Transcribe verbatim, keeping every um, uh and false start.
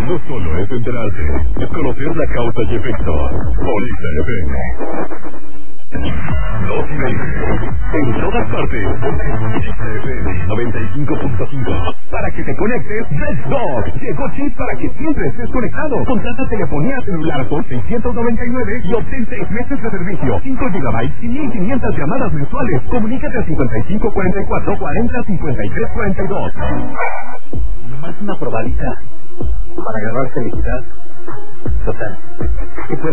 No solo es enterarse, es conocer la causa y efecto. Política F M. Los en todas partes. F M noventa y cinco punto cinco. Para que te conectes, Red Dog. Llegó Chip para que siempre estés conectado. Contrata telefonía celular por seiscientos noventa y nueve y obtén seis meses de servicio, cinco gigabytes y mil quinientas llamadas mensuales. Comunícate al cincuenta y cinco cuarenta y cuatro cuarenta cincuenta y tres cuarenta y dos. Nomás una probadita para agarrar felicidad. Total.